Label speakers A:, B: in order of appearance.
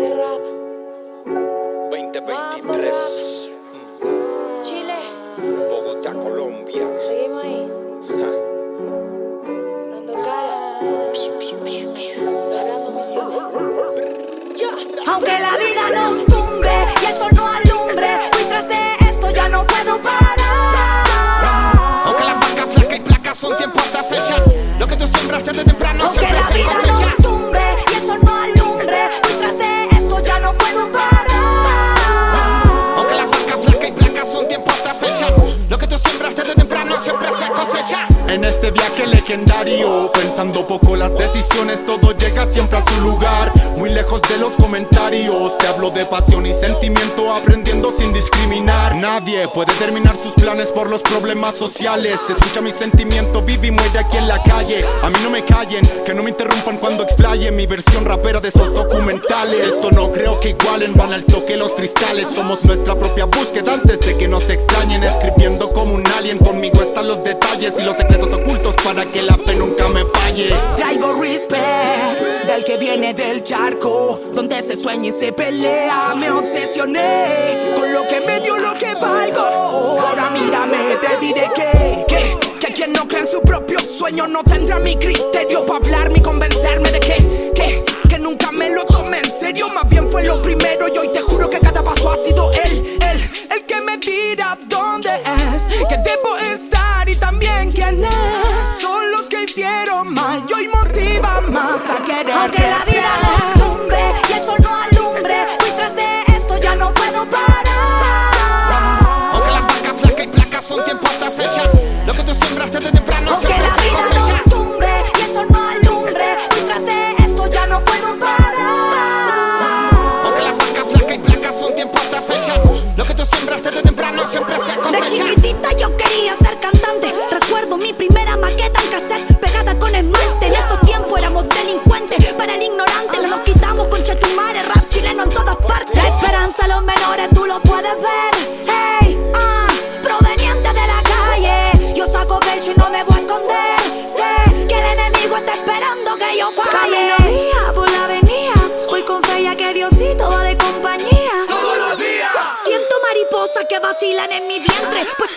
A: de rap
B: 2023.
A: Chile.
B: Bogotá, Colombia.
A: Seguimos ahí. Dando cara. Logrando misiones.
C: Aunque la vida nos tumbe y el sol no alumbre, hoy tras de esto ya no puedo parar.
D: Aunque las vacas flacas y placas son tiempo hasta acechar, lo que tú sembraste de temprano
C: Aunque
D: siempre
C: la
D: se
C: vida
D: cosecha.
C: nos tumbe y el sol no alumbre, hoy tras de esto ya no puedo parar.
D: Aunque las vacas flacas y placas son tiempo hasta acechar, lo que tú sembraste de temprano siempre se cosecha.
E: En este viaje legendario, pensando poco las decisiones, todo llega siempre a su lugar, muy lejos de los comentarios. Te hablo de pasión y sentimiento, aprendiendo sin discriminar. Nadie puede terminar sus planes por los problemas sociales. Escucha mi sentimiento, vive y muere aquí en la calle. A mí no me callen, que no me interrumpan cuando explaye mi versión rapera de esos documentales. Esto no creo que igualen, van al toque los cristales. Somos nuestra propia búsqueda antes de que nos extrañen. Escribiendo como un alien, conmigo están los detalles y los secretos ocultos para que la fe nunca me falle.
F: Traigo respect del que viene del charco, donde se sueña y se pelea. Me obsesioné con lo que me dio lo que valgo. Ahora mírame, te diré que quien no cree en su propio sueño no tendrá mi criterio para hablarme y convencerme de que nunca me lo tomé en serio. Más bien fue lo primero y hoy te juro que cada paso ha sido el que me dirá dónde es que debo estar y también quién es. Son los que hicieron mal y hoy motiva más a querer
C: Aunque la vida nos tumbe y el sol no alumbre, hoy tras de esto ya no puedo parar.
D: Aunque las vacas flacas y placas son tiempo hasta acechar, lo que tú sembraste de temprano
C: Aunque
D: siempre
C: la
D: se
C: vida
D: cosecha.
C: nos tumbe y el sol no alumbre, hoy tras de esto ya no puedo parar.
D: Aunque las vacas flacas y placas son tiempo hasta acechar, lo que tú sembraste de temprano siempre se
C: De
D: cosecha.
C: chiquitita yo quería ser cantante. Recuerdo mi primera maqueta en cassette pegada con esmalte. En esos tiempos éramos delincuentes. Para el ignorante no nos quitamos con chetumare. Rap chileno en todas partes. La esperanza a los menores tú lo puedes ver. Hey, proveniente de la calle. Yo saco pecho y no me voy a esconder. Sé que el enemigo está esperando que yo falle. Camino vía por la avenida. Voy con fe ya que Diosito va de compañía.
D: Todos los días
C: Siento mariposas que vacilan en mi vientre, pues